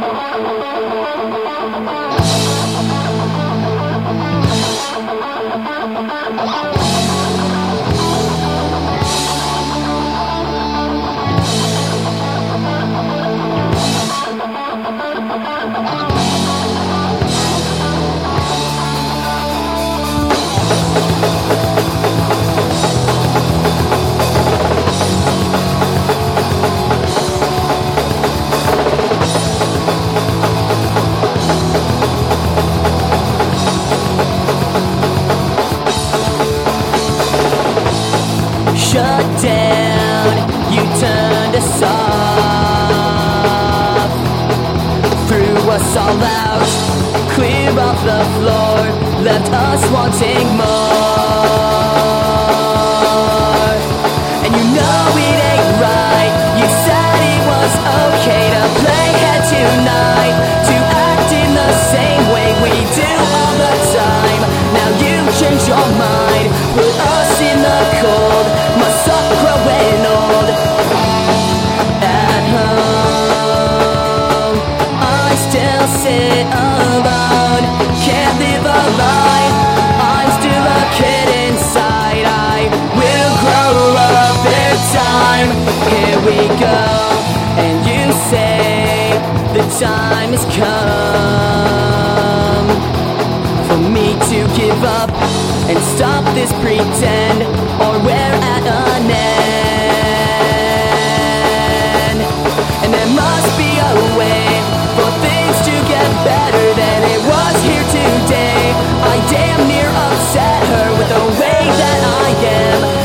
Shut down, you turned us off. Threw us all out, clear off the floor, left us wanting more. And you know it ain't right, you said it was okay to play head tonight, to act in the same way we do all the time. Now you change your mind, put us in the cold, must stop growing old. At home, I still sit alone, can't live a lie, I'm still a kid inside. I will grow up in time. Here we go, and you say the time has come for me to give up and stop this pretend, or we're at an end. And there must be a way for things to get better than it was here today. I damn near upset her with the way that I am.